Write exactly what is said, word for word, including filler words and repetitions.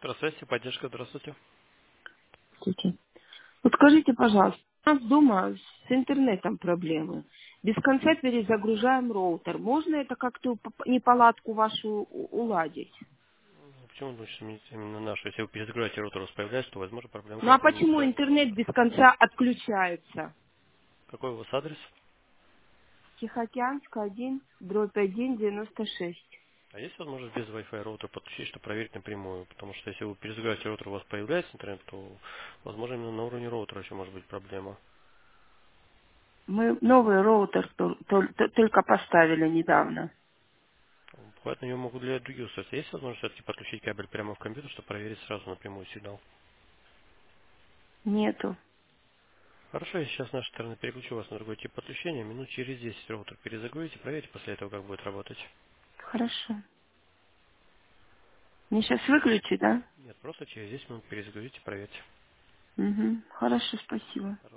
Здравствуйте, поддержка, здравствуйте. Здравствуйте. Вот скажите, пожалуйста, у нас дома с интернетом проблемы. Без конца перезагружаем роутер. Можно это как-то п- неполадку вашу у- уладить? Ну, Почему вы думаете, что именно именно нашу? Если вы перезагружаете роутер, у вас появляется, то, возможно, проблема Ну а какая-то именно с почему данным интернет роутером. без конца отключается? Какой у вас адрес? Тихоокеанская один, дробь один, девяносто шесть. А есть возможность без Wi-Fi роутера подключить, чтобы проверить напрямую? Потому что если вы перезагружаете роутер, у вас появляется интернет, то, возможно, именно на уровне роутера еще может быть проблема. Мы новый роутер тол- тол- т- только поставили недавно. Бывает, на него могут влиять другие устройства. Есть возможность все-таки подключить кабель прямо в компьютер, чтобы проверить сразу напрямую сигнал? Нету. Хорошо, я сейчас с нашей стороны переключу вас на другой тип подключения. Минут через десять роутер перезагрузите, проверьте после этого, как будет работать. Хорошо. Мне сейчас выключить, да? Нет, просто через десять минут перезагрузите, проверьте. Угу. Хорошо, спасибо.